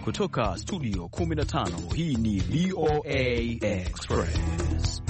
Kutoka studio 15 hii ni VOA Express.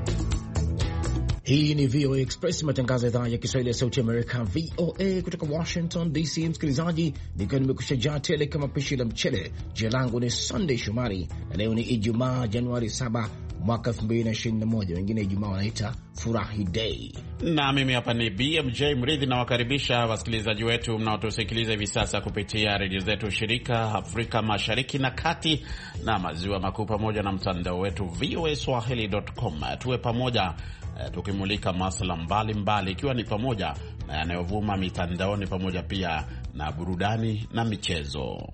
Hii ni VOA Express, matangazo ya idhaa ya Kiswahili ya Sauti Amerika, VOA kutoka Washington DC. Msikilizaji, nikiwa nimekusha jaa tele kama pishi la mchele. Jina langu ni Sunday Shomari na leo ni Ijumaa Januari 7 mwaka 2021, wengine Ijumaa wanaita Furahi Day. Na mimi hapa ni BMJ Mridhi, na wakaribisha wasikilizaji wetu mnaotusikiliza hivi sasa kupitia redio zetu shirika Afrika Mashariki na Kati na Maziwa Makuu, pamoja na mtandao wetu voaswahili.com. Tuwe pamoja tukimulika masuala mbalimbali, ikiwa ni pamoja na yanayovuma mitandaoni, pamoja pia na burudani na michezo.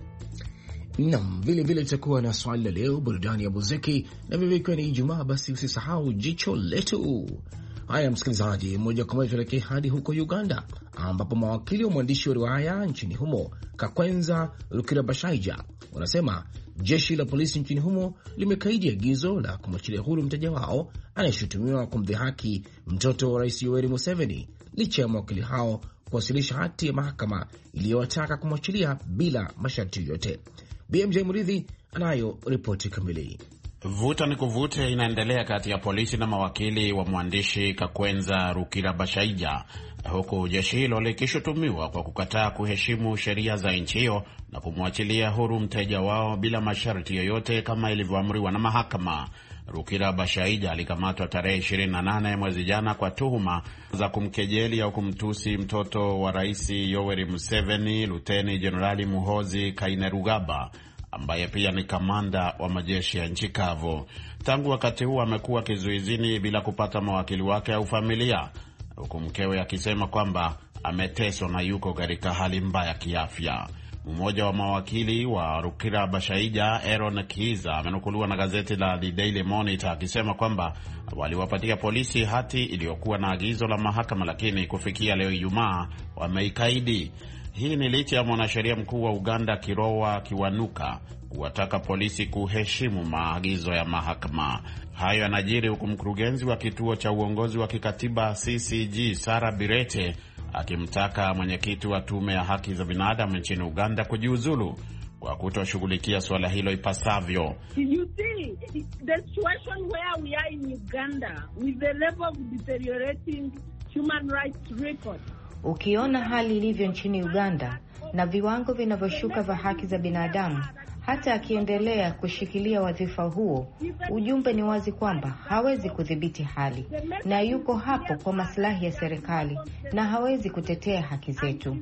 Naam, vile tutakuwa na swali la leo, burudani ya muziki, na vile ikiwa ni Ijumaa, basi usisahau jicho letu. Haya msikilizaji, moja kwa moja tuelekee hadi huko Uganda, ambapo mawakili wa mwandishi wa riwaya nchini humo Kakwenza Rukirabashaija wanasema jeshi la polisi nchini humo limekaidi agizo la kumwachilia huru mteja wao anayeshutumiwa kumdhihaki mtoto wa Rais Yoweri Museveni, licha ya mawakili hao kuwasilisha hati ya mahakama iliyowataka kumwachilia bila masharti yoyote. BMJ Muridhi anayo ripoti kamili. Vuta ni kuvute inaendelea kati ya polisi na mawakili wa mwandishi Kakwenza Rukirabashaija, huku jeshi hilo likishutumiwa kwa kukataa kuheshimu sheria za nchi hiyo na kumwachilia huru mteja wao bila masharti yoyote kama ilivyoamriwa na mahakama. Rukirabashaija alikamatwa tarehe 28 mwezi jana kwa tuhuma za kumkejeli au kumtusi mtoto wa Rais Yoweri Museveni, Luteni Jenerali Muhoozi Kainerugaba, ambaye pia ni kamanda wa majeshi ya nchi kavu. Tangu wakati huu amekuwa kizuizini bila kupata mawakili wake au familia, huku mkewe akisema kwamba ameteswa na yuko katika hali mbaya kiafya. Mmoja wa mawakili wa Rukirabashaija, Aaron Kiza, amenukuliwa na gazeti la The Daily Monitor akisema kwamba waliwapatia polisi hati iliyokuwa na agizo la mahakama, lakini kufikia leo Ijumaa wameikaidi. Hii ni licha ya mwanasheria mkuu wa Uganda Kirowa Kiwanuka kuwataka polisi kuheshimu maagizo ya mahakama. Hayo yanajiri huku mkurugenzi wa kituo cha uongozi wa kikatiba CCG Sarah Birete akimtaka mwenyekiti wa tume ya haki za binadamu nchini Uganda kujiuzulu kwa kutoshughulikia swala hilo ipasavyo. You see, the situation where we are in Uganda with the level of deteriorating human rights record. Ukiona hali ilivyo nchini Uganda na viwango vinavyoshuka vya haki za binadamu, hata akiendelea kushikilia wadhifa huo, ujumbe ni wazi kwamba hawezi kudhibiti hali na yuko hapo kwa maslahi ya serikali na hawezi kutetea haki zetu.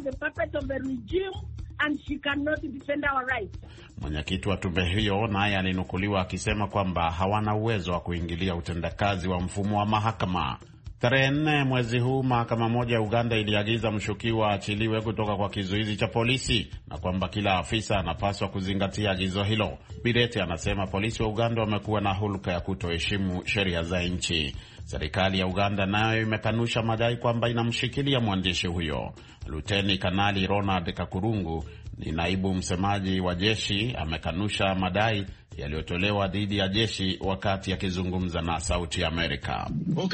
Mwenyekiti wa tume hiyo naye alinukuliwa akisema kwamba hawana uwezo wa kuingilia utendakazi wa mfumo wa mahakama. Tarehe 4 mwezi huu mahakama moja ya Uganda iliagiza mshukiwa achiliwe kutoka kwa kizuizi cha polisi na kwamba kila afisa anapaswa kuzingatia agizo hilo. Birete anasema polisi wa Uganda wamekuwa na hulka ya kutoheshimu sheria za nchi. Serikali ya Uganda nayo imekanusha madai kwamba inamshikilia mwandishi huyo. Luteni Kanali Ronald Kakurungu ni naibu msemaji wa jeshi, amekanusha madai yaliyotolewa dhidi ya jeshi wakati akizungumza na Sauti ya Amerika.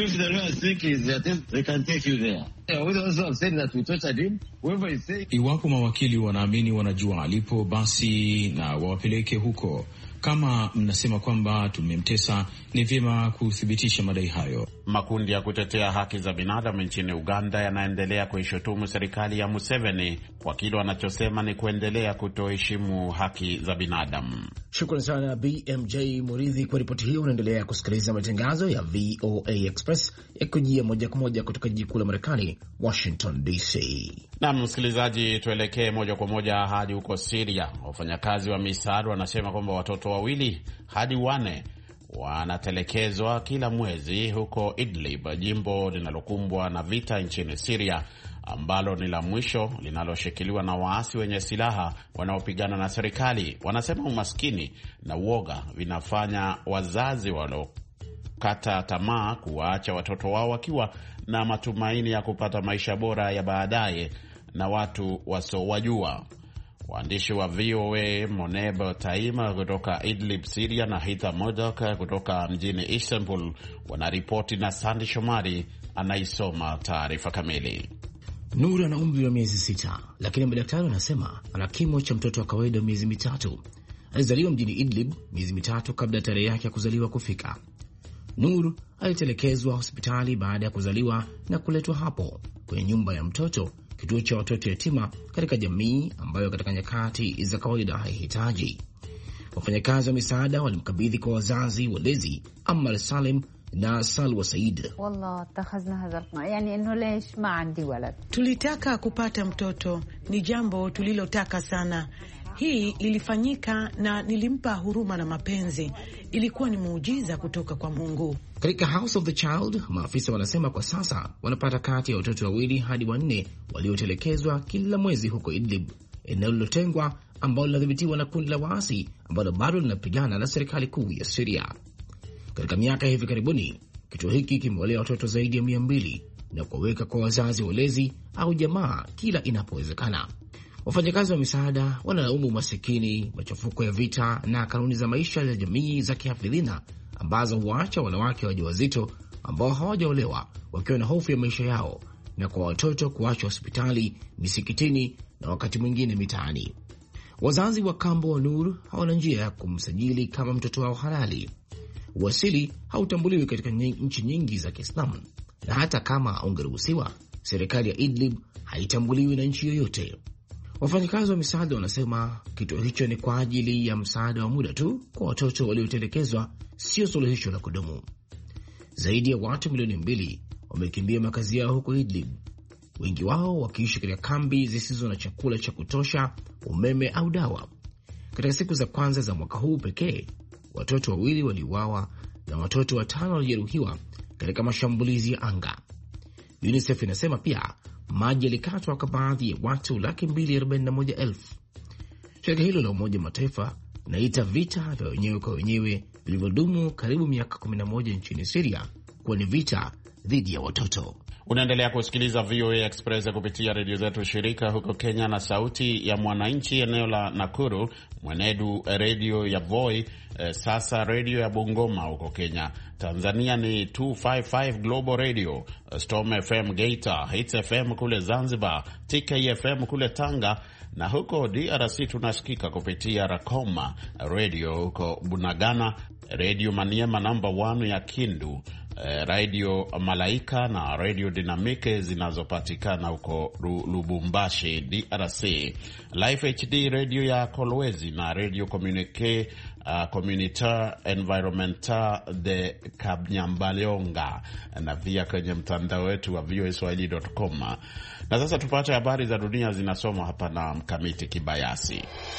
Iwapo mawakili wanaamini wanajua alipo, basi na wawapeleke huko. Kama mnasema kwamba tumemtesa, ni vyema kuthibitisha madai hayo. Makundi ya kutetea haki za binadamu nchini Uganda yanaendelea kuishutumu serikali ya Museveni kwa kile wanachosema ni kuendelea kutoheshimu haki za binadamu. Shukrani sana BMJ Muridhi kwa ripoti hiyo. Unaendelea kusikiliza matangazo ya VOA Express yakujia moja kwa moja kutoka jiji kuu la Marekani, Washington DC. Na msikilizaji, tuelekee moja kwa moja hadi huko Syria. Wafanyakazi wa misaada wanasema kwamba watoto 2 hadi 4 wanatelekezwa kila mwezi huko Idlib, jimbo linalokumbwa na vita nchini Syria, ambalo ni la mwisho linaloshikiliwa na waasi wenye silaha wanaopigana na serikali. Wanasema umaskini na uoga vinafanya wazazi waliokata tamaa kuwaacha watoto wao wakiwa na matumaini ya kupata maisha bora ya baadaye na watu wasiowajua. Waandishi wa VOA Moneb Taima kutoka Idlib, Syria, na Hita Modok kutoka mjini Istanbul wanaripoti, na Sandi Shomari anaisoma taarifa kamili. Nur ana umri wa miezi 6, lakini madaktari wanasema ana kimo cha mtoto wa kawaida wa miezi 3. Alizaliwa mjini Idlib miezi 3 kabla ya tarehe yake ya kuzaliwa kufika. Nur alitelekezwa hospitali baada ya kuzaliwa na kuletwa hapo kwenye nyumba ya mtoto, kituo cha watoto yatima katika jamii ambayo katika nyakati za kawaida haihitaji. Wafanyakazi wa misaada walimkabidhi kwa wazazi walezi Ammar Salim na Salwa Said. Tulitaka kupata mtoto, ni jambo tulilotaka sana. Hii ilifanyika na nilimpa huruma na mapenzi. Ilikuwa ni muujiza kutoka kwa Mungu. Katika House of the Child, maafisa wanasema kwa sasa wanapata kati ya watoto 2 hadi 4 waliotelekezwa kila mwezi huko Idlib, eneo lilotengwa ambalo linadhibitiwa na kundi la waasi ambalo bado linapigana na serikali kuu ya Syria. Katika miaka hivi karibuni, kituo hiki kimewalea watoto zaidi ya 200 na kuwaweka kwa wazazi walezi au jamaa kila inapowezekana. Wafanyakazi wa misaada wanalaumu masikini, machafuko ya vita na kanuni za maisha za jamii za kihafidhina ambazo huacha wanawake wajawazito ambao hawajaolewa wakiwa na hofu ya maisha yao, na kwa watoto kuachwa hospitali, misikitini na wakati mwingine mitaani. Wazazi wa kambo wa Nur hawana njia ya kumsajili kama mtoto wao halali. Uasili hautambuliwi katika nchi nyingi za Kiislamu, na hata kama ungeruhusiwa, serikali ya Idlib haitambuliwi na nchi yoyote. Wafanyakazi wa misaada wanasema kituo hicho ni kwa ajili ya msaada wa muda tu kwa watoto waliotelekezwa, sio suluhisho la kudumu. Zaidi ya watu milioni 2 wamekimbia makazi yao huko Idlib, wengi wao wakiishi katika kambi zisizo na chakula cha kutosha, umeme au dawa. Katika siku za kwanza za mwaka huu pekee, watoto 2 waliuawa na watoto 5 walijeruhiwa katika mashambulizi ya anga. UNICEF inasema pia maji yalikatwa kwa baadhi ya watu 241,000. Shirika hilo la Umoja Mataifa linaita vita vya wenyewe kwa wenyewe vilivyodumu karibu miaka 11 nchini Syria kuwa ni vita dhidi ya watoto. Unaendelea kusikiliza VOA Express kupitia redio zetu shirika huko Kenya na Sauti ya Mwananchi eneo la Nakuru, Mwenedu redio ya Voi, Sasa redio ya Bungoma huko Kenya. Tanzania ni 255 Global Radio, Storm FM Geita, Hits FM kule Zanzibar, TKFM kule Tanga, na huko DRC tunasikika kupitia Rakoma Radio huko Bunagana, Radio Maniema namba 1 ya Kindu, Radio Malaika na Radio Dynamique zinazopatikana huko Lubumbashi DRC, Life HD Radio ya Kolwezi na Radio Communautaire Environmental de Kabnyambalonga, na pia kwenye mtandao wetu wa voaswahili.com. Na sasa tupate habari za dunia zinasomwa hapa na Mkamiti Kibayasi.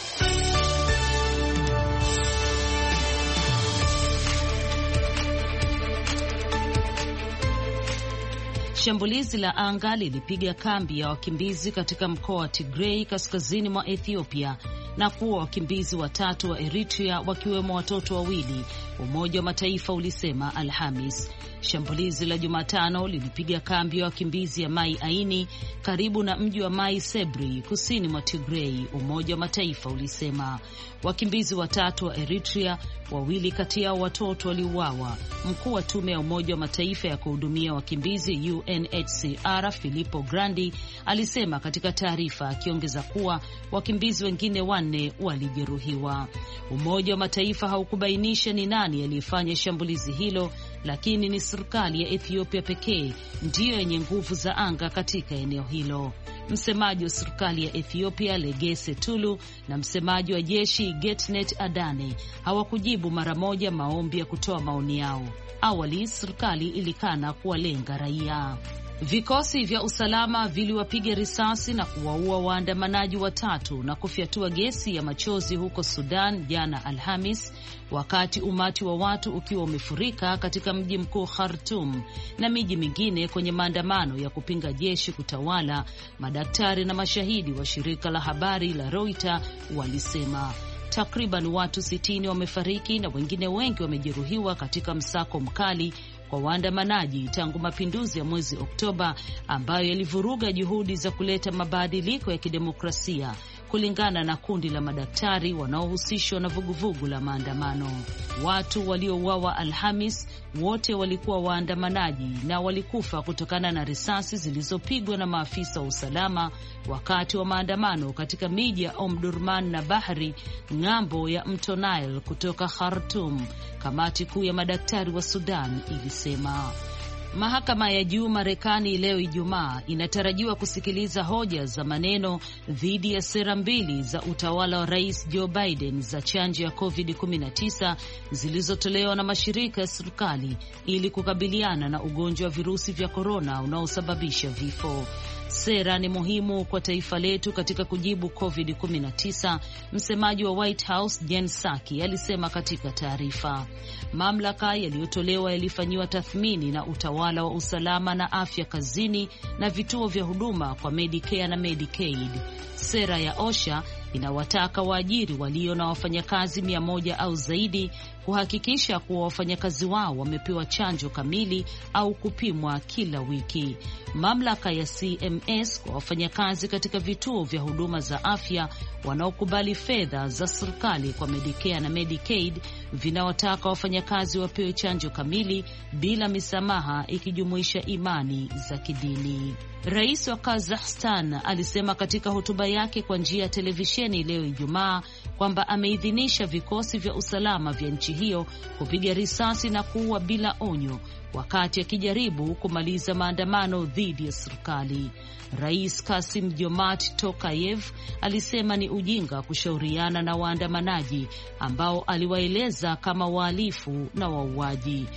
Shambulizi la anga lilipiga kambi ya wakimbizi katika mkoa wa Tigray kaskazini mwa Ethiopia na kuwa wakimbizi 3 wa Eritrea wakiwemo watoto 2, Umoja wa Mataifa ulisema Alhamis. Shambulizi la Jumatano lilipiga kambi ya wakimbizi ya Mai Aini karibu na mji wa Mai Sebri kusini mwa Tigray, Umoja wa Mataifa ulisema. Wakimbizi 3 wa Eritrea, 2 kati yao watoto, waliuawa. Mkuu wa tume ya Umoja wa Mataifa ya kuhudumia wakimbizi UNHCR Filippo Grandi alisema katika taarifa, akiongeza kuwa wakimbizi wengine 4 walijeruhiwa. Umoja wa Mataifa haukubainisha ni nani aliyefanya shambulizi hilo, lakini ni serikali ya Ethiopia pekee ndiyo yenye nguvu za anga katika eneo hilo. Msemaji wa serikali ya Ethiopia Legesse Tulu na msemaji wa jeshi Getnet Adane hawakujibu mara moja maombi ya kutoa maoni yao. Awali serikali ilikana kuwalenga raia. Vikosi vya usalama viliwapiga risasi na kuwaua waandamanaji 3 na kufyatua gesi ya machozi huko Sudan jana Alhamis, wakati umati wa watu ukiwa umefurika katika mji mkuu Khartoum na miji mingine kwenye maandamano ya kupinga jeshi kutawala. Madaktari na mashahidi wa shirika la habari la Reuters walisema takriban watu 60 wamefariki na wengine wengi wamejeruhiwa katika msako mkali kwa waandamanaji tangu mapinduzi ya mwezi Oktoba ambayo yalivuruga juhudi za kuleta mabadiliko ya kidemokrasia kulingana na kundi la madaktari wanaohusishwa na vuguvugu la maandamano. Watu waliouawa Alhamis wote walikuwa waandamanaji na walikufa kutokana na risasi zilizopigwa na maafisa wa usalama wakati wa maandamano katika miji ya Omdurman na Bahri, ng'ambo ya mto Nile kutoka Khartoum, kamati kuu ya madaktari wa Sudan ilisema. Mahakama ya juu Marekani leo Ijumaa inatarajiwa kusikiliza hoja za maneno dhidi ya sera mbili za utawala wa Rais Joe Biden za chanjo ya COVID-19 zilizotolewa na mashirika ya serikali ili kukabiliana na ugonjwa wa virusi vya korona unaosababisha vifo. Sera ni muhimu kwa taifa letu katika kujibu COVID-19, msemaji wa White House Jen Psaki alisema katika taarifa. Mamlaka yaliyotolewa yalifanyiwa tathmini na utawala wa usalama na afya kazini na vituo vya huduma kwa Medicare na Medicaid. Sera ya OSHA inawataka waajiri walio na wafanyakazi 100 au zaidi kuhakikisha kuwa wafanyakazi wao wamepewa chanjo kamili au kupimwa kila wiki. Mamlaka ya CMS kwa wafanyakazi katika vituo vya huduma za afya wanaokubali fedha za serikali kwa Medicare na Medicaid vinawataka wafanyakazi wapewe chanjo kamili bila misamaha, ikijumuisha imani za kidini. Rais wa Kazakhstan alisema katika hotuba yake kwa njia ya televisheni leo Ijumaa kwamba ameidhinisha vikosi vya usalama vya nchi hiyo kupiga risasi na kuua bila onyo wakati akijaribu kumaliza maandamano dhidi ya serikali. Rais Kasim Jomart Tokayev alisema ni ujinga kushauriana na waandamanaji ambao aliwaeleza kama wahalifu na wauaji.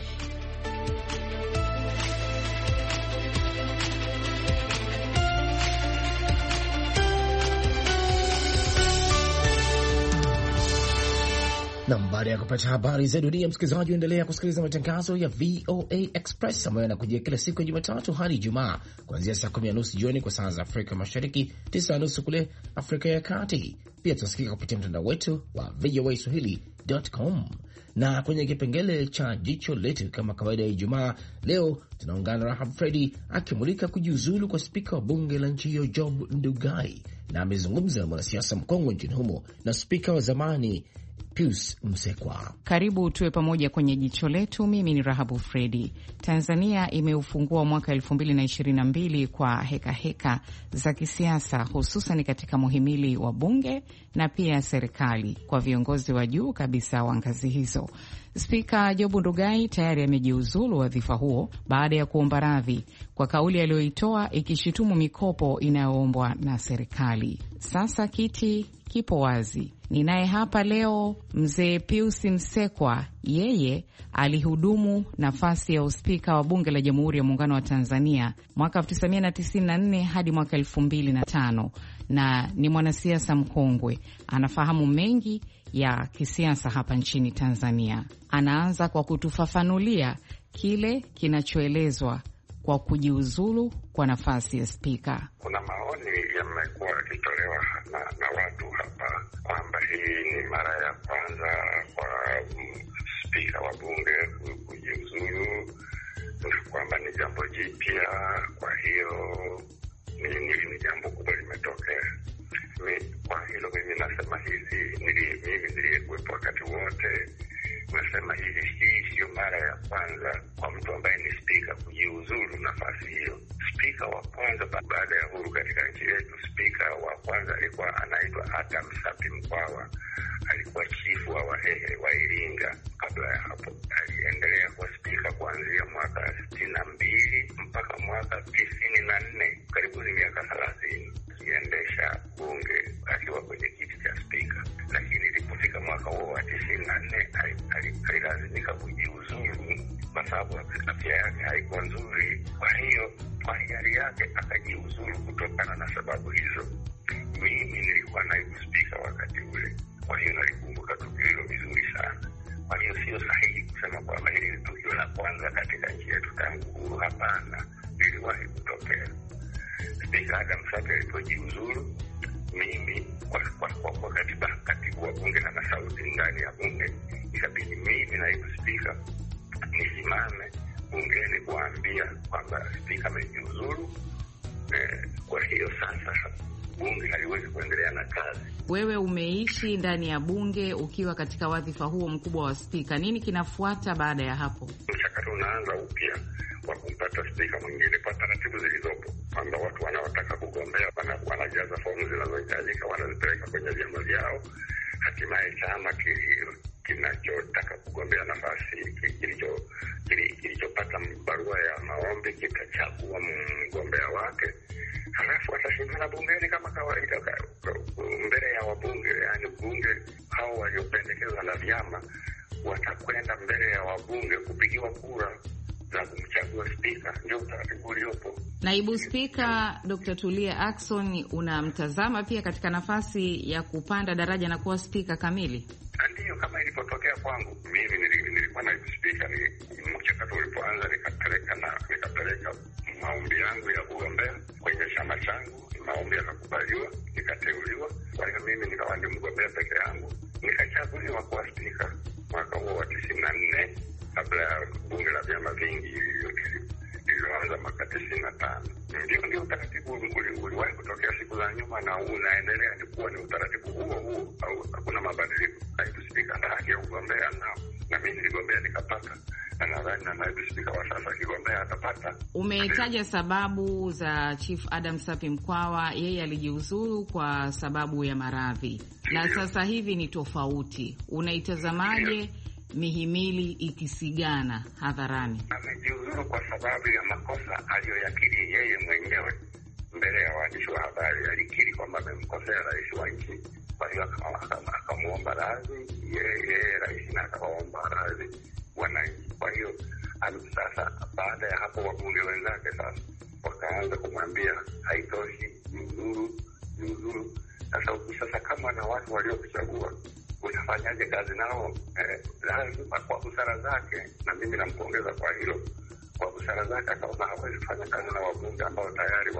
Na baada ya kupata habari za dunia, msikilizaji, endelea kusikiliza matangazo ya VOA Express ambayo yanakujia kila siku ya Jumatatu hadi Ijumaa kuanzia saa 10:30 jioni kwa saa za Afrika Mashariki, 9:30 kule Afrika ya Kati. Pia tunasikika kupitia mtandao wetu wa voaswahili.com. Na kwenye kipengele cha jicho letu, kama kawaida ya Ijumaa, leo tunaungana na Rahab Fredi akimulika kujiuzulu kwa spika wa bunge la nchi hiyo Job Ndugai, na amezungumza na mwanasiasa mkongwe nchini humo na spika wa zamani Pius Msekwa. Karibu tuwe pamoja kwenye jicho letu. Mimi ni Rahabu Fredi. Tanzania imeufungua mwaka 2022 kwa heka za kisiasa, hususan katika muhimili wa bunge na pia serikali kwa viongozi wa juu kabisa wa ngazi hizo. Spika Job Ndugai tayari amejiuzulu wadhifa huo baada ya kuomba radhi kwa kauli aliyoitoa ikishutumu mikopo inayoombwa na serikali. Sasa kiti kipo wazi. Ninaye hapa leo mzee Pius Msekwa. Yeye alihudumu nafasi ya uspika wa bunge la Jamhuri ya Muungano wa Tanzania mwaka 1994 hadi mwaka 2005 na ni mwanasiasa mkongwe. Anafahamu mengi ya kisiasa hapa nchini Tanzania. Anaanza kwa kutufafanulia kile kinachoelezwa kwa kujiuzulu kwa nafasi ya spika. Kuna maoni yamekuwa yakitolewa na watu hapa kwamba hii ni mara ya kwanza kwa spika wa bunge kujiuzulu, kwamba ni jambo jipya. Kwa hiyo ni jambo kubwa limetokea. Kwa hilo mimi nasema mimi niliyekuwepo wakati wote, nasema hii sio mara ya kwanza kwa mtu ambaye ni spika kujiuzulu nafasi hiyo. Spika wa kwanza baada ya uhuru katika nchi yetu, spika wa kwanza alikuwa anaitwa Adam Sapi Mkwawa, alikuwa chifu wa Wahehe wa Iringa. Kabla ya hapo aliendelea kuwa spika kuanzia mwaka 62 mpaka mwaka 94, karibu miaka 30 akiendesha bunge akiwa kwenye kiti cha spika. Lakini ilipofika mwaka huo wa 94 alilazimika kujiuzulu kwa sababu afya yake haikuwa nzuri. Kwa hiyo kwa hiari yake akajiuzulu kutokana na sababu hizo. Mimi nilikuwa naibu spika wakati ule, kwa hiyo nalikumbuka tukio hilo vizuri sana. Kwa hiyo sio sahihi kusema kwamba hili ni tukio la kwanza katika nchi yetu tangu uhuru. Hapana, liliwahi kutokea. Spika Adam Sapi alipojiuzulu, mimi kwa katibu wa bunge na sauti ndani ya bunge, ikabidi mimi naibu spika nisimame bungeni kuambia kwamba spika amejiuzulu. Kwa hiyo sasa bunge haliwezi kuendelea na kazi. Wewe umeishi ndani ya bunge ukiwa katika wadhifa huo mkubwa wa spika, nini kinafuata baada ya hapo? Mchakato unaanza upya wa kumpata spika mwingine kwa taratibu zilizopo, kwamba watu wanaotaka kugombea wanajaza fomu zinazohitajika, wanazipeleka kwenye vyama vyao. Hatimaye chama kinachotaka kugombea nafasi kilichopata barua ya maombi kitachagua mgombea wake, halafu atashindana bungeni kama kawaida mbele ya wabunge. Yani bunge hao waliopendekezwa na vyama watakwenda mbele ya wabunge kupigiwa kura za kumchagua spika. Ndio utaratibu uliopo. Naibu Spika Dr. Tulia Ackson, unamtazama pia katika nafasi ya kupanda daraja na kuwa spika kamili? Ndio, kama ilipotokea kwangu mimi, nilikuwa naibu spika. Ni mchakato ulipoanza, nikapeleka maombi yangu ya kugombea kwenye chama changu, maombi yakakubaliwa, nikateuliwa. Kwa hiyo mimi nikawa ndio mgombea peke yangu, nikachaguliwa kuwa spika mwaka huo wa 94 kabla ya bunge la vyama vingi iliyoanza mwaka 95. Ndio utaratibu uliwahi kutokea siku za nyuma na unaendelea ni kuwa ni utaratibu huo au hakuna mabadiliko. Naibu spika ana haki ya kugombea, na mimi niligombea nikapata, na nadhani na naibu spika wa sasa akigombea atapata. Umetaja sababu za Chief Adam Sapi Mkwawa, yeye alijiuzuru kwa sababu ya maradhi, na sasa hivi ni tofauti. Unaitazamaje mihimili ikisigana hadharani? Amejiuzuru kwa sababu ya makosa aliyoyakiri yeye mwenyewe mbele ya waandishi wa habari. Alikiri kwamba amemkosea rais wa nchi, kwa hiyo akamuomba radhi yeye rais, na akawaomba radhi wananchi. Kwa hiyo sasa, baada ya hapo, wabunge wenzake sasa wakaanza kumwambia haitoshi, jiuzuru. Sasa kama na watu waliokuchagua utafanyaje kazi nao? Lazima kwa busara zake, na mimi nampongeza kwa hilo. Kwa busara zake akaona hawezi kufanya kazi na wabunge ambao tayari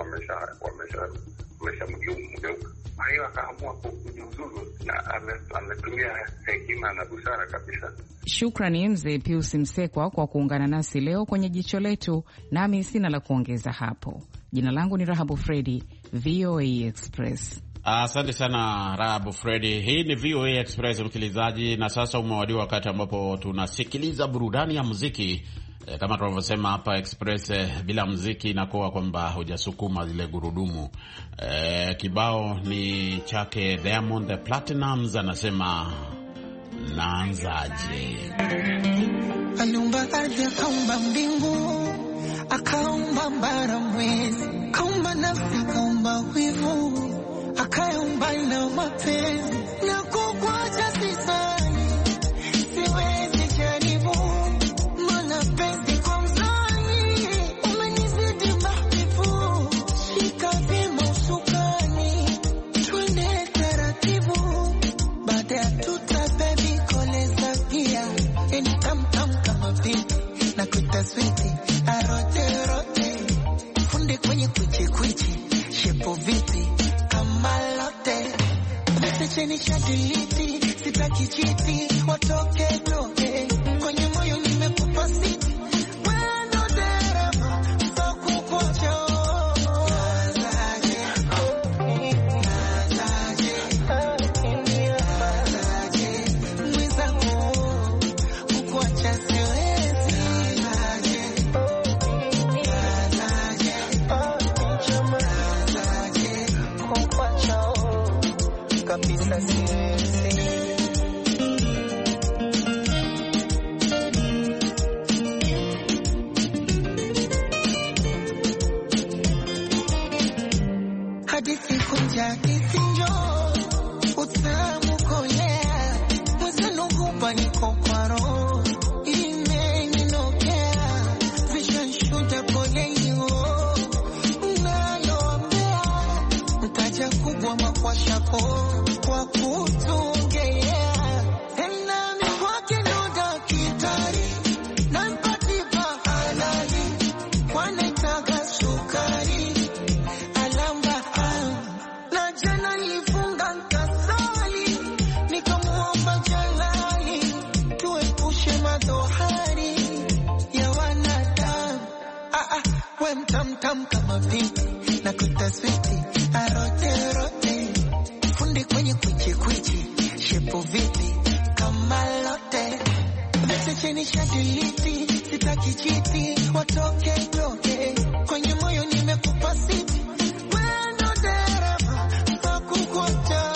wameshamgeuka. Kwa hiyo akaamua kujiuzuru, na ametumia hekima na busara kabisa. Shukrani Mzee Pius Msekwa kwa kuungana nasi leo kwenye Jicho Letu, nami sina la kuongeza hapo. Jina langu ni Rahabu Fredi, VOA Express. Asante sana Rahabu Fredi. Hii ni VOA Express msikilizaji, na sasa umewadia wakati ambapo tunasikiliza burudani ya muziki. Kama tunavyosema hapa Express, bila muziki inakuwa kwamba hujasukuma zile gurudumu. Kibao ni chake Diamond Platnumz, anasema naanzaje. Aliumba ardhi, akaumba mbingu, akaumba mbara mwezi, akaumba nafsi, akaumba wivu, akaumba na mapenzi. Na kukuacha sisani, siwezi jaribu, maana penzi kwa mzani umenizidi mahbibu. Shika vima usukani, twende taratibu, baada ya tuta baby koleza pia. Eni tam kama pipi, na kutaswiti arote rote, funde kwenye kuchi shepo viti malote. Message shadiliti, sitaki chiti, watoke toke kwenye moyo nimekupa siti. Wendo dereva so kukocho nazaje mwenzangu kukuacha siwezi. Kabisa siwezi. Hadithi kunja hadithi njoo, utamu kolea, mwenzenu hupa niko kwa roho, imeninokea, vishanshuda poleyo, unaloambea, mtaja kubwa makwashako kwa kutungea. Ena mikwake ndo dakitari, na mpatipa halali, wanaitaga sukari, alamba na jana nilifunga nkasali, nikamuomba jalali, tuepushe madhohari ya wanadamu. We mtamtam kama pipi, na kutaswiti arote rote, kijiti watoke toke kwenye moyo nimekupa siti wendo dereva hakukuacha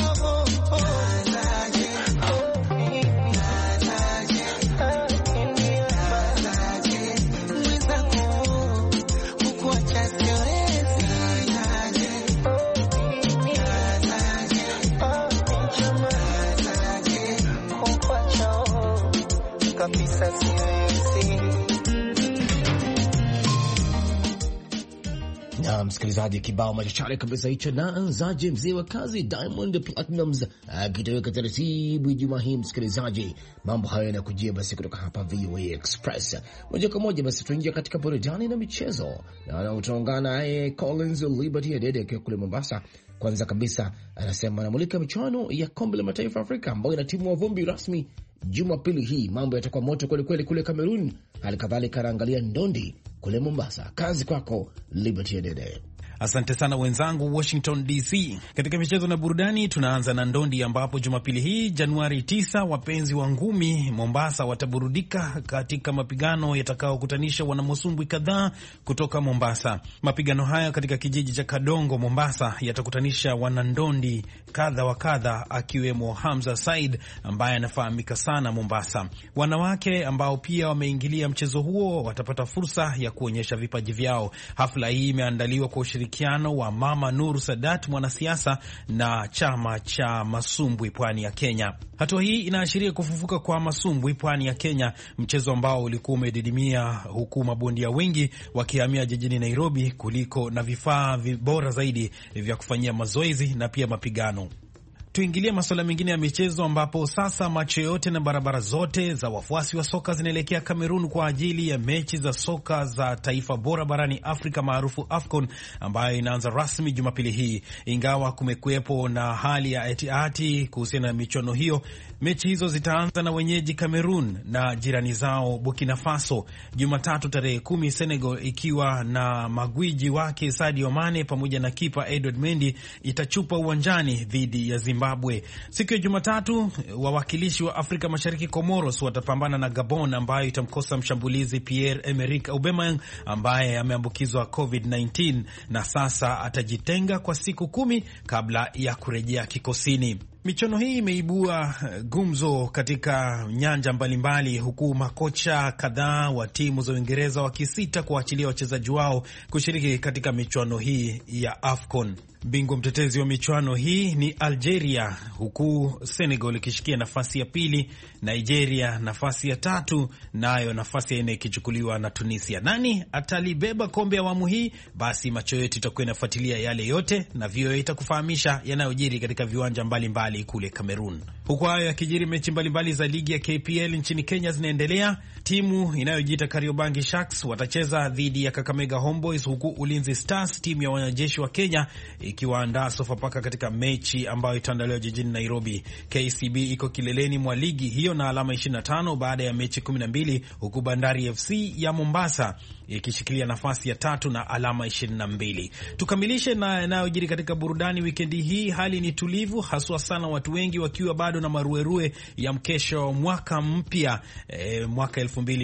na msikilizaji, kibao machachari kabisa hicho na anzaje mzee wa kazi Diamond Platnumz akitoweka taratibu Ijumaa hii. Msikilizaji, mambo hayo yanakujia basi kutoka hapa VOA Express moja kwa moja. Basi tuingia katika burudani na michezo na utaungana naye Collins Liberty Adede akiwa kule Mombasa. Kwanza kabisa anasema anamulika michuano ya kombe la mataifa Afrika ambayo ina timu wa vumbi rasmi Jumapili hii. Mambo yatakuwa moto kweli kweli kule Kamerun. Hali kadhalika anaangalia ndondi kule Mombasa. Kazi kwako Liberty Adede. Asante sana wenzangu Washington DC. Katika michezo na burudani tunaanza na ndondi ambapo Jumapili hii Januari 9 wapenzi wa ngumi Mombasa wataburudika katika mapigano yatakayokutanisha wanamosumbwi kadhaa kutoka Mombasa. Mapigano haya katika kijiji cha Kadongo Mombasa yatakutanisha wanandondi kadha wa kadha akiwemo Hamza Said ambaye anafahamika sana Mombasa. Wanawake ambao pia wameingilia mchezo huo watapata fursa ya kuonyesha vipaji vyao. Hafla hii imeandaliwa kwa ushirikiano wa Mama Nur Sadat, mwanasiasa na chama cha masumbwi pwani ya Kenya. Hatua hii inaashiria kufufuka kwa masumbwi pwani ya Kenya, mchezo ambao ulikuwa umedidimia huku mabondia wengi wakihamia jijini Nairobi kuliko na vifaa bora zaidi vya kufanyia mazoezi na pia mapigano. Tuingilie masuala mengine ya michezo ambapo sasa macho yote na barabara zote za wafuasi wa soka zinaelekea Kamerun kwa ajili ya mechi za soka za taifa bora barani Afrika maarufu AFCON ambayo inaanza rasmi Jumapili hii. Ingawa kumekuwepo na hali ya eti kuhusiana na michuano hiyo, mechi hizo zitaanza na wenyeji Kamerun na jirani zao Burkina Faso. Jumatatu tarehe 10 Senegal ikiwa na magwiji wake Sadio Mane pamoja na kipa Edouard Mendy itachupa uwanjani dhidi ya Zimbabwe. Siku ya Jumatatu wawakilishi wa Afrika Mashariki Comoros watapambana na Gabon ambayo itamkosa mshambulizi Pierre-Emerick Aubameyang ambaye ameambukizwa COVID-19 na sasa atajitenga kwa siku 10 kabla ya kurejea kikosini. Michuano hii imeibua gumzo katika nyanja mbalimbali, huku makocha kadhaa wa timu za Uingereza wakisita kuachilia wachezaji wao kushiriki katika michuano hii ya AFCON. Bingwa mtetezi wa michuano hii ni Algeria, huku Senegal ikishikia nafasi ya pili, Nigeria nafasi ya 3, nayo nafasi ya 4 ikichukuliwa na Tunisia. Nani atalibeba kombe awamu hii? Basi macho yetu itakuwa inafuatilia yale yote na VOA itakufahamisha yanayojiri katika viwanja mbalimbali kule Kamerun. Huku hayo yakijiri, mechi mbalimbali za ligi ya KPL nchini Kenya zinaendelea. Timu inayojiita Kariobangi Sharks watacheza dhidi ya Kakamega Homeboys, huku Ulinzi Stars, timu ya wanajeshi wa Kenya, ikiwaandaa Sofapaka katika mechi ambayo itaandaliwa jijini Nairobi. KCB iko kileleni mwa ligi hiyo na alama 25 baada ya mechi 12, huku Bandari FC ya Mombasa ikishikilia nafasi ya 3 na alama 22. Tukamilishe na yanayojiri katika burudani wikendi hii. Hali ni tulivu, haswa sana watu wengi wakiwa bado na maruerue ya mkesho mwaka mpya mwaka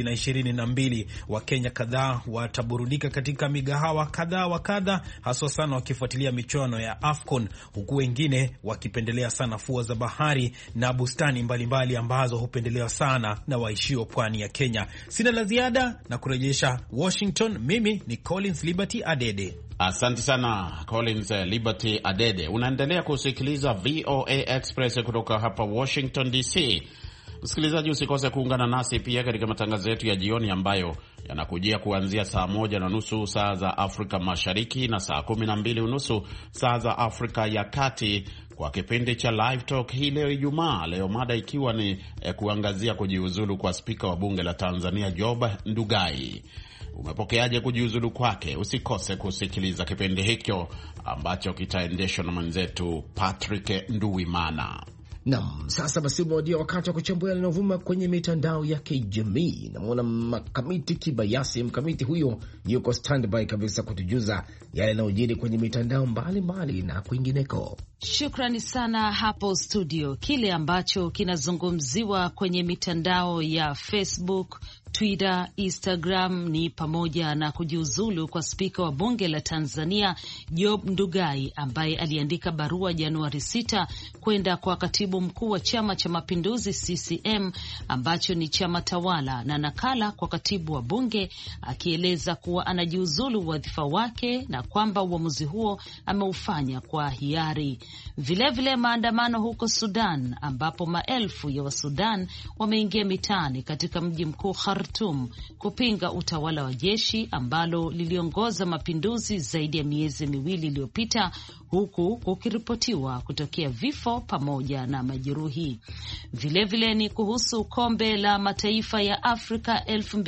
2022. Wakenya kadhaa wataburudika katika migahawa kadhaa wa kadha, haswa sana wakifuatilia michuano ya AFCON, huku wengine wakipendelea sana fuo za bahari na bustani mbalimbali ambazo hupendelewa sana na waishio pwani ya Kenya. Sina la ziada na kurejesha Washington. Mimi ni Collins Liberty Adede. Asante sana Collins Liberty Adede. Unaendelea kusikiliza VOA Express kutoka hapa Washington DC. Msikilizaji, usikose kuungana nasi pia katika matangazo yetu ya jioni ambayo yanakujia kuanzia saa 1:30 saa za Afrika Mashariki na saa 12:30 saa za Afrika ya Kati kwa kipindi cha Live Talk hii leo Ijumaa. Leo mada ikiwa ni kuangazia kujiuzulu kwa spika wa bunge la Tanzania Job Ndugai. Umepokeaje kujiuzulu kwake? Usikose kusikiliza kipindi hicho ambacho kitaendeshwa na mwenzetu Patrick Nduwimana. Naam, sasa basi umewadia wakati wa kuchambua yanayovuma kwenye mitandao ya kijamii. Namuona Mkamiti Kibayasi. Mkamiti huyo yuko standby kabisa kutujuza yale yanayojiri kwenye mitandao mbalimbali na kwingineko. Shukrani sana hapo studio. Kile ambacho kinazungumziwa kwenye mitandao ya Facebook, Twitter, Instagram ni pamoja na kujiuzulu kwa spika wa bunge la Tanzania Job Ndugai ambaye aliandika barua Januari 6 kwenda kwa katibu mkuu wa Chama cha Mapinduzi CCM ambacho ni chama tawala, na nakala kwa katibu wa bunge akieleza kuwa anajiuzulu wadhifa wake na kwamba uamuzi huo ameufanya kwa hiari. Vilevile maandamano huko Sudan ambapo maelfu ya Wasudan wameingia mitaani katika mji mkuu Khartoum kupinga utawala wa jeshi ambalo liliongoza mapinduzi zaidi ya miezi miwili iliyopita, huku kukiripotiwa kutokea vifo pamoja na majeruhi. Vilevile ni kuhusu kombe la mataifa ya Afrika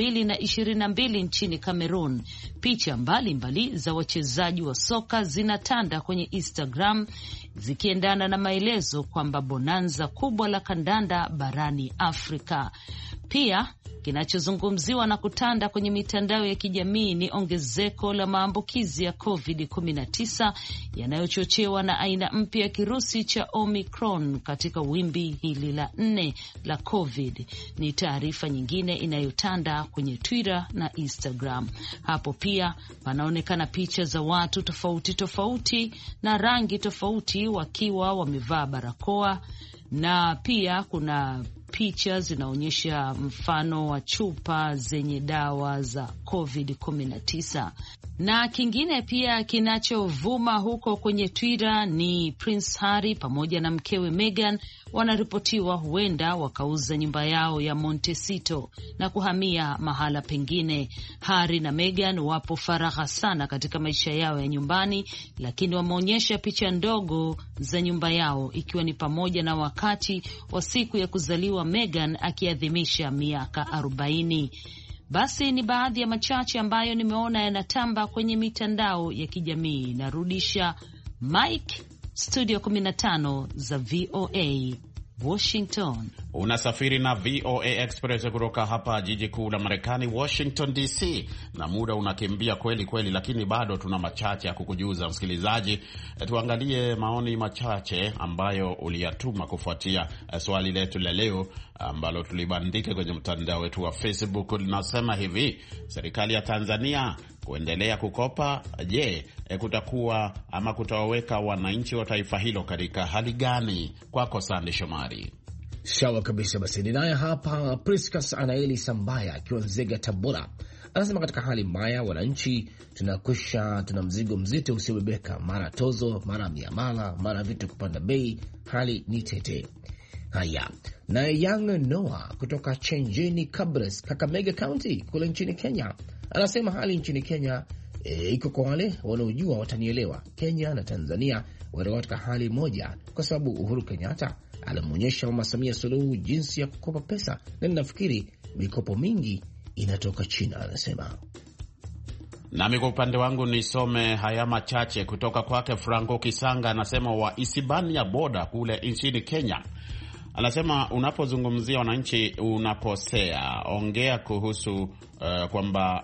2022 nchini Cameroon. Picha mbalimbali za wachezaji wa soka zinatanda kwenye Instagram zikiendana na maelezo kwamba bonanza kubwa la kandanda barani Afrika. Pia kinachozungumziwa na kutanda kwenye mitandao ya kijamii ni ongezeko la maambukizi ya COVID-19 yanayochochewa na aina mpya ya kirusi cha Omicron katika wimbi hili la 4 la COVID. Ni taarifa nyingine inayotanda kwenye Twitter na Instagram. Hapo pia panaonekana picha za watu tofauti tofauti na rangi tofauti wakiwa wamevaa barakoa, na pia kuna picha zinaonyesha mfano wa chupa zenye dawa za COVID-19. Na kingine pia kinachovuma huko kwenye Twitter ni Prince Harry pamoja na mkewe Meghan wanaripotiwa huenda wakauza nyumba yao ya Montecito na kuhamia mahala pengine. Harry na Meghan wapo faragha sana katika maisha yao ya nyumbani, lakini wameonyesha picha ndogo za nyumba yao, ikiwa ni pamoja na wakati wa siku ya kuzaliwa Meghan akiadhimisha miaka 40. Basi ni baadhi ya machache ambayo nimeona yanatamba kwenye mitandao ya kijamii. Narudisha Mike studio 15 za VOA Washington. Unasafiri na VOA Express kutoka hapa jiji kuu la Marekani, Washington DC, na muda unakimbia kweli kweli, lakini bado tuna machache ya kukujuza msikilizaji. Tuangalie maoni machache ambayo uliyatuma kufuatia swali letu la leo ambalo tulibandika kwenye mtandao wetu wa Facebook. Linasema hivi: serikali ya Tanzania kuendelea kukopa, je, kutakuwa ama kutawaweka wananchi wa taifa hilo katika hali gani? Kwako Sande Shomari. Sawa kabisa. Basi ninaye hapa Priscus Anaeli Sambaya akiwa Nzega, Tabora. Anasema katika hali mbaya wananchi tuna mzigo mzito usiobebeka, mara tozo, mara miamala, mara vitu kupanda bei, hali ni tete. Haya, na Young Noah kutoka Chenjeni Kabres, Kakamega County kule nchini Kenya, anasema hali nchini Kenya iko kwa wale wanaojua watanielewa. Kenya na Tanzania wako katika hali moja, kwa sababu Uhuru Kenyatta alimwonyesha Mama Samia Suluhu jinsi ya kukopa pesa, na ninafikiri mikopo mingi inatoka China, anasema. Nami kwa upande wangu nisome haya machache kutoka kwake. Franco Kisanga anasema wa Isibania Boda kule nchini Kenya. Anasema unapozungumzia wananchi unakosea, ongea kuhusu kwamba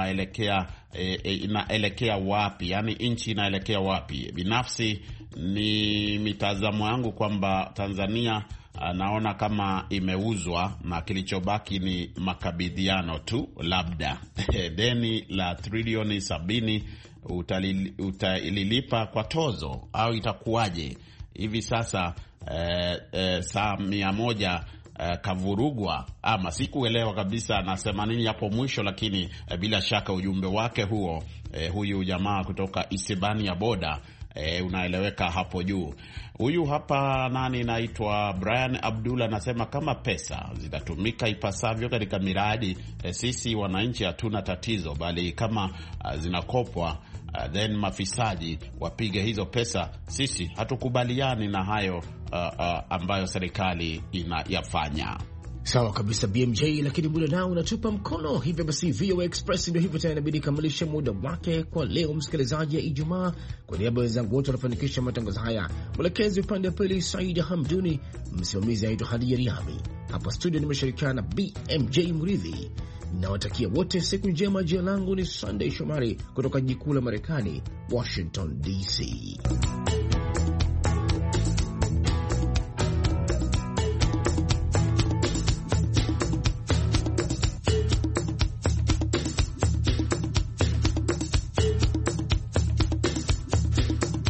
inaelekea wapi, yani nchi inaelekea wapi. Binafsi ni mitazamo yangu kwamba Tanzania naona kama imeuzwa na kilichobaki ni makabidhiano tu, labda deni la trilioni 70 utalilipa kwa tozo au itakuwaje? Hivi sasa saa 100 kavurugwa ama sikuelewa kabisa anasema nini hapo mwisho, lakini bila shaka ujumbe wake huo huyu jamaa kutoka Isibania Boda unaeleweka hapo juu. Huyu hapa nani, naitwa Brian Abdullah, anasema kama pesa zitatumika ipasavyo katika miradi, sisi wananchi hatuna tatizo, bali kama zinakopwa then mafisadi wapige hizo pesa, sisi hatukubaliani na hayo ambayo serikali inayafanya. Sawa kabisa BMJ, lakini muda nao unatupa mkono. Hivyo basi VOA Express ndio hivyo tena, inabidi kamilisha muda wake kwa leo, msikilizaji, ya Ijumaa. Kwa niaba ya wenzangu wote wanafanikisha matangazo haya, mwelekezi upande wa pili Saida Hamduni, msimamizi aitwa Hadija Riami, hapa studio nimeshirikiana na BMJ Muridhi. Nawatakia wote siku njema. Jina langu ni Sunday Shomari kutoka jiji kuu la Marekani, Washington DC.